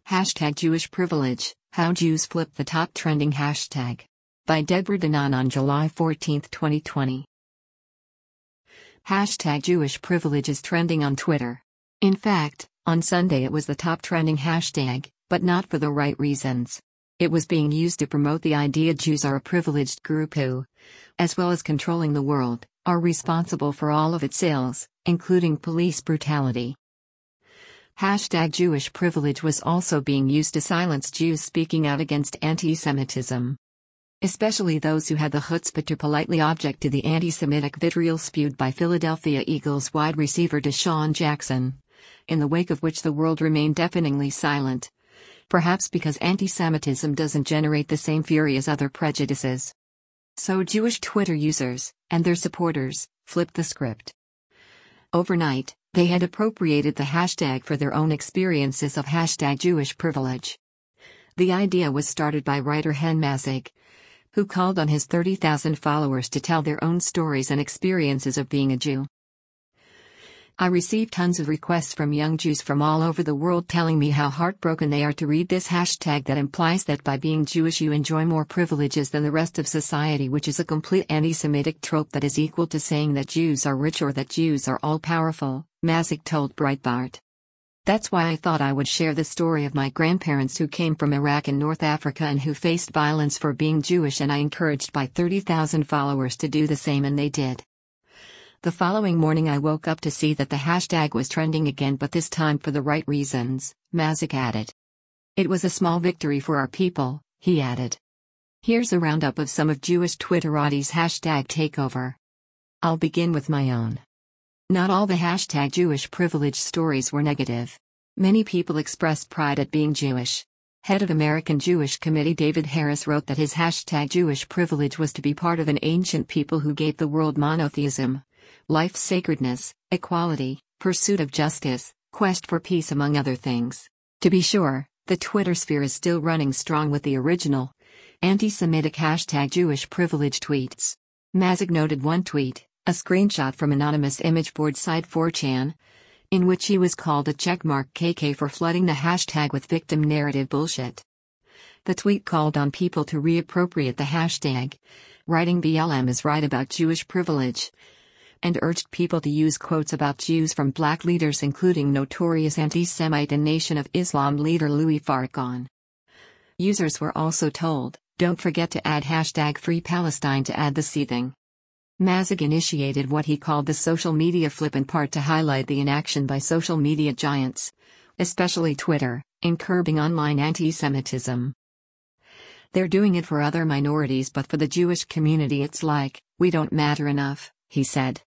Hashtag Jewish Privilege, How Jews Flip the Top Trending Hashtag. By Deborah Danan on July 14, 2020. Hashtag Jewish Privilege is trending on Twitter. In fact, on Sunday it was the top trending hashtag, but not for the right reasons. It was being used to promote the idea Jews are a privileged group who, as well as controlling the world, are responsible for all of its ills, including police brutality. Hashtag Jewish Privilege was also being used to silence Jews speaking out against anti-Semitism. Especially those who had the chutzpah to politely object to the anti-Semitic vitriol spewed by Philadelphia Eagles wide receiver DeSean Jackson, in the wake of which the world remained deafeningly silent. Perhaps because anti-Semitism doesn't generate the same fury as other prejudices. So Jewish Twitter users, and their supporters, flipped the script. Overnight, they had appropriated the hashtag for their own experiences of hashtag Jewish Privilege. The idea was started by writer Chen Mazzig, who called on his 30,000 followers to tell their own stories and experiences of being a Jew. I received tons of requests from young Jews from all over the world telling me how heartbroken they are to read this hashtag that implies that by being Jewish you enjoy more privileges than the rest of society, which is a complete anti-Semitic trope that is equal to saying that Jews are rich or that Jews are all-powerful, Mazzig told Breitbart. That's why I thought I would share the story of my grandparents who came from Iraq and North Africa and who faced violence for being Jewish, and I encouraged my 30,000 followers to do the same, and they did. The following morning I woke up to see that the hashtag was trending again, but this time for the right reasons, Mazzig added. It was a small victory for our people, he added. Here's a roundup of some of Jewish Twitterati's hashtag takeover. I'll begin with my own. Not all the hashtag Jewish privilege stories were negative. Many people expressed pride at being Jewish. Head of American Jewish Committee David Harris wrote that his hashtag Jewish privilege was to be part of an ancient people who gave the world monotheism, life's sacredness, equality, pursuit of justice, quest for peace, among other things. To be sure, the Twitter sphere is still running strong with the original, anti-Semitic hashtag Jewish privilege tweets. Mazzig noted one tweet, a screenshot from anonymous image board site 4chan, in which he was called a checkmark KK for flooding the hashtag with victim narrative bullshit. The tweet called on people to reappropriate the hashtag, writing BLM is right about Jewish privilege, and urged people to use quotes about Jews from black leaders, including notorious anti-Semite and Nation of Islam leader Louis Farrakhan. Users were also told, don't forget to add hashtag Free Palestine to add the seething. Mazzig initiated what he called the social media flip, in part to highlight the inaction by social media giants, especially Twitter, in curbing online anti-Semitism. They're doing it for other minorities, but for the Jewish community it's like, we don't matter enough, he said.